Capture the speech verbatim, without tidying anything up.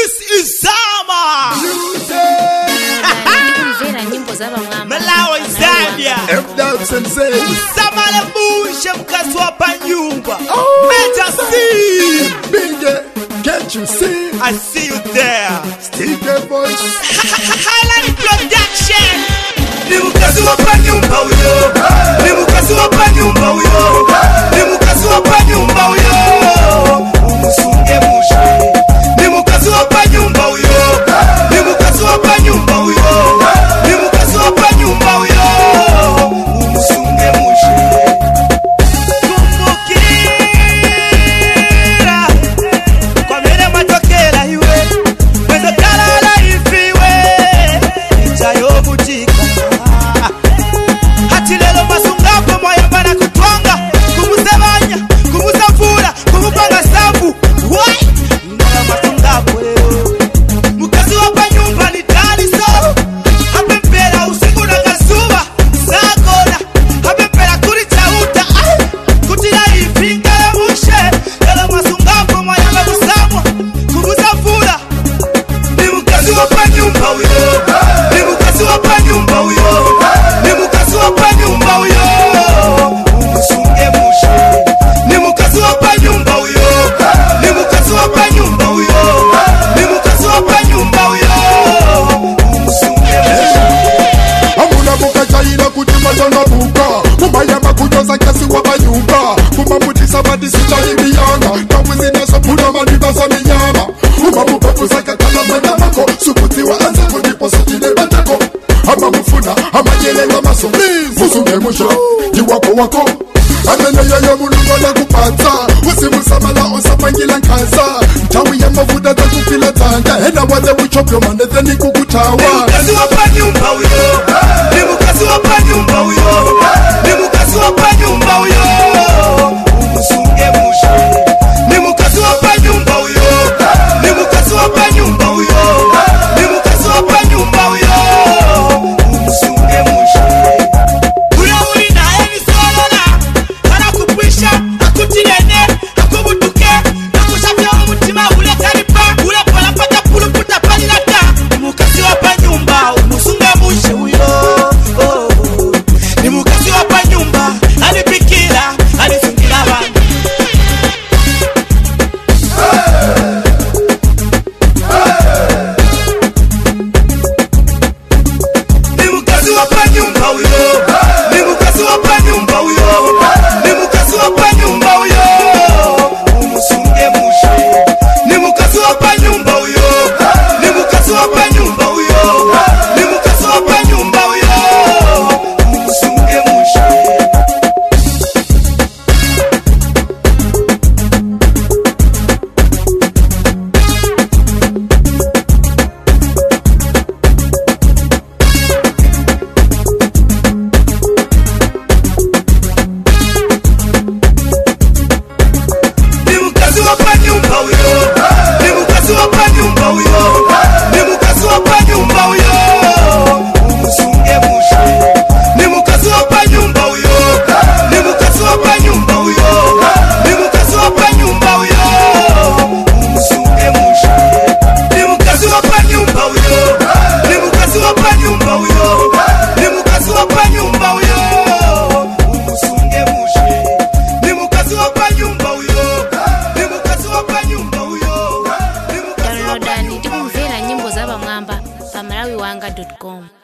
This is Zama. Malawi Zambia. F-Dub Sensei. Zama le bushe mkazi wa panyumba. Major C. Binge, can't you see? I see you there. Sticker voice. Highlight production. Ni mkazi wa panyumba uyo. Ni mkazi wa panyumba uyo. Ni mkazi wa panyumba uyo. Umusunge mushe. Ni mkazi wa panyumba uyo. Ni mkazi wa panyumba uyo. Ni mkazi wa panyumba uyo. Umusunge mushe. Kumbukira kwa mene matokela iwe. Mwezo kalala ifiwe. Ichayo butika. Hati lelo masungapo mwayamba na kutwanga. Kumuzebanya, kumuzavula, kumupanga sabu. Why? Ndala masungapo leo. Mukazi wapa nyumba ni dali so. Hapempera usiku na kasuba. Sakona. Hapempera kuri chauta. Kutila ifinga ya mushe. Lelo masungapo mwayamba kusamwa. Kumuzavula. Ni mukazi wapa nyumba uyo. Ni mukazi wapa nyumba uyo. Ni mukazi wapa nyumba uyo. Umusunge mushe. Ni mukazi wapa nyumba uyo. Ni mukazi wapa nyumba uyo. Ni mukazi wapa nyumba uyo. Umusunge mushe. Amuna buka chaila kutima changa buka. Kumayamba kujoza kasi wapa nyumba. Kumamutisa badisi chaibiyanga. Kawizi nasa puna maniba sa minyama. Umabuka kusaka kala mwenda mako. Sukuti wa anza kudipo sotine bandako. Ama mufuna, ama nyelenga maso. Musunge musho, jiwako wako. Amene yoyo mulungu na kupata. Usimusamala osapangila nkaza. Mtawi ya mavuda za kufila tanga. Hena wale wichopyo maneze ni kukutawa. Ni mukazi wapa nyumba uyo. Ni mukazi wapa nyumba uyo. Ni mukazi wapa nyumba uyo. Umusunge mushe. Ni mukazi wapa nyumba uyo. Ni mukazi wapa nyumba uyo. Ni mukazi wapa nyumba uyo. Umusunge mushe. Uyo uli nae ni solola. Kana kupwisha, akutirene, akubutuke. Nakushafya umutima ule karipa. Ule pola pata pulu puta palilata. Ni mukazi wapa nyumba, umusunge mushe uyo. Oh, oh. Ni mukazi wapa nyumba, anipikila, anisungira wangu. Ni mukazi wapa nyumba uyo. Ni mukazi wapa nyumba uyo. Ni mukazi wapa nyumba uyo. Umusunge mushe. Ni mukazi wapa nyumba uyo. Ni mukazi wapa nyumba uyo. Ni mukazi wapa nyumba uyo. Umusunge mushe. Ni mukazi wapa nyumba uyo. Ni mukazi wapa nyumba uyo. Ni mukazi wapa nyumba uyo. Umusunge mushe. Ni mukazi wapa nyumba uyo. Ni mukazi wapa nyumba uyo. Ni mukazi wapa nyumba uyo. Umusunge mushe. Ni mukazi wapa nyumba uyo. Ni mukazi wapa nyumba uyo. Ni mukazi wapa nyumba uyo. Umusunge mushe. Ni mukazi wapa nyumba uyo. Ni mukazi wapa nyumba uyo. Ni mukazi wapa Downloadani tikumvera nyimbo za Bamwamba pa malawi wanga dot com.